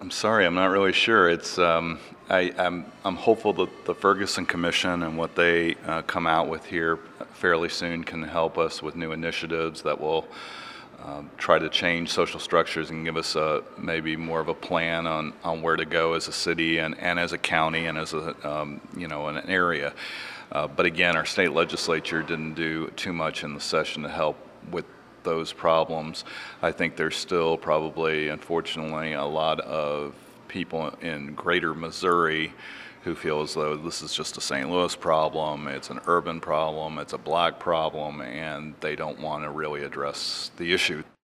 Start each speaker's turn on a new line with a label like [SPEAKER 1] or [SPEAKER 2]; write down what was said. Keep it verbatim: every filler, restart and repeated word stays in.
[SPEAKER 1] I'm sorry, I'm not really sure. It's um, I, I'm I'm hopeful that the Ferguson Commission and what they uh, come out with here fairly soon can help us with new initiatives that will um, try to change social structures and give us a maybe more of a plan on, on where to go as a city and, and as a county and as a um, you know an area. Uh, but again, our state legislature didn't do too much in the session to help with those problems. I think there's still probably, unfortunately, a lot of people in greater Missouri who feel as though this is just a Saint Louis problem, it's an urban problem, it's a black problem, and they don't want to really address the issue.